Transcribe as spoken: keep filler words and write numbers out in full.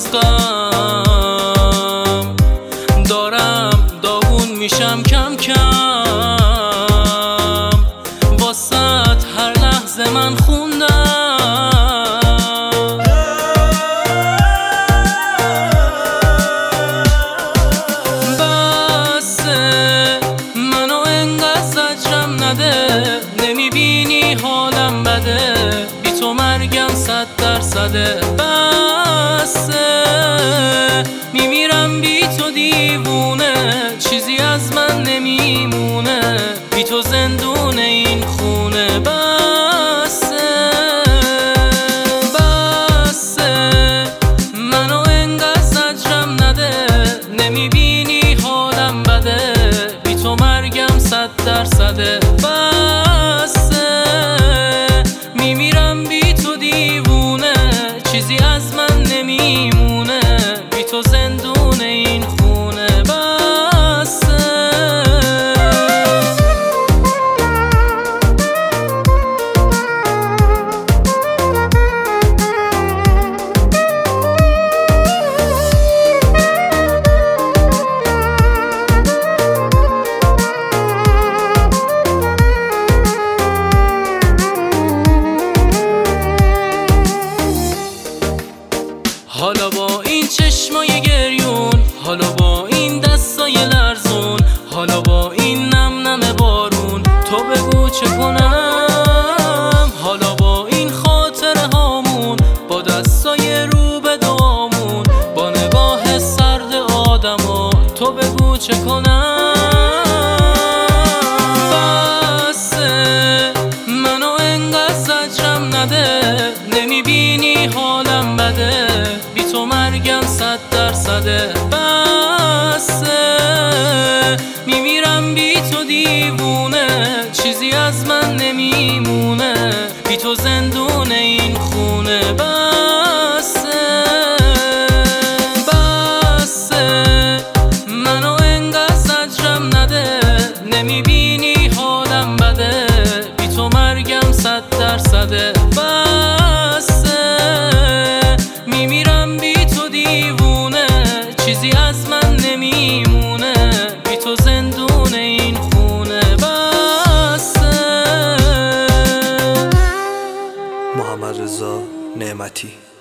از غم دارم داغون میشم کم کم، واسط هر لحظه من خوندم. بسه منو انقدر زجرم نده، نمیبینی حالم بده، بی تو مرگم صد درصده. بسه میمیرم بی تو دیوونه، چیزی از من نمیمونه، بی تو زندون این خونه. بسه بسه منو انقدر زجرم نده، نمیبینی حالم بده، بی تو مرگم صد درصده. بسه میمیرم بی تو دیوونه، چیزی از من نمیمونه، بی تو زندون این خونه. بسه حالا با این چشمای گریون، حالا با این دستای لرزون، حالا با این نم نم بارون، تو بگو چه کنم؟ حالا با این خاطره هامون، با دستای رو به دعامون، با نگاه سرد آدما، تو بگو چه کنم؟ بسه منو انقدر زجرم نده، نمیبینی حالم بده، بی تو مرگم صد درصده. بسه میمیرم بی تو دیوونه، چیزی از من نمیمونه، بی تو زندون این خونه. بسه بسه منو انقدر زجرم نده، نمیبینی حالم بده، بی تو مرگم صد درصده. بسه میمیرم بی تو دیوونه، چیزی از من نمیمونه، بی تو زندون این خونه. بسه محمد رضا نعمتی.